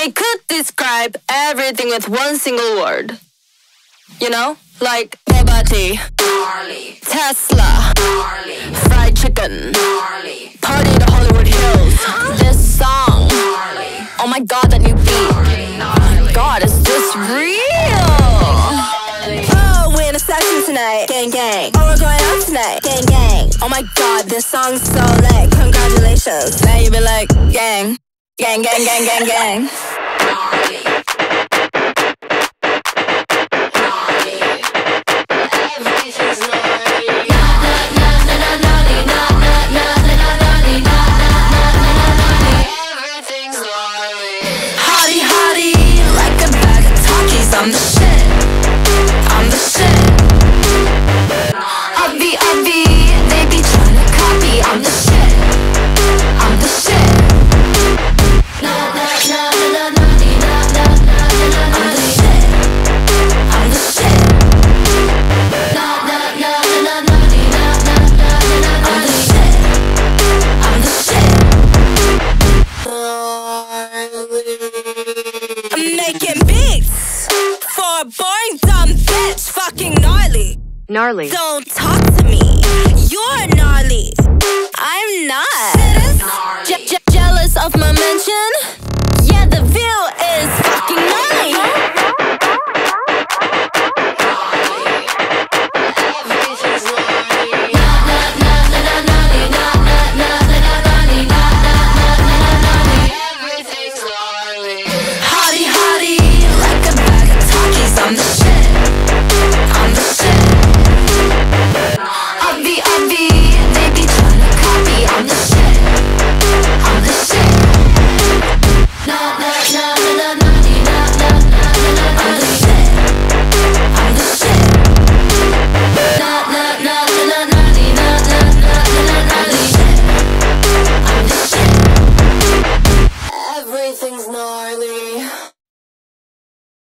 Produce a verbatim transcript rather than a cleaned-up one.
They could describe everything with one single word. You know? Like Bugatti, Tesla, fried chicken, party to Hollywood Hills. This song, oh my god, that new beat. Oh my god, is this real? Oh, we're in a section tonight, gang gang. Oh, we're going out tonight, gang gang. Oh my god, this song's so lit, congratulations. Now you be like, gang, gang, gang, gang, gang, gang. I'm the shit, I'm the shit. Obvi, obvi, they be tryna copy. I'm the shit, I'm the shit. Na na na na na na na na. I'm the shit, I'm the shit. Na na na na na na na na. I'm the shit, I'm the shit. I'm making beats for a boring dumb bitch, fucking gnarly. Gnarly. Don't talk to me, you're gnarly. I'm not. Je je jealous of my mention?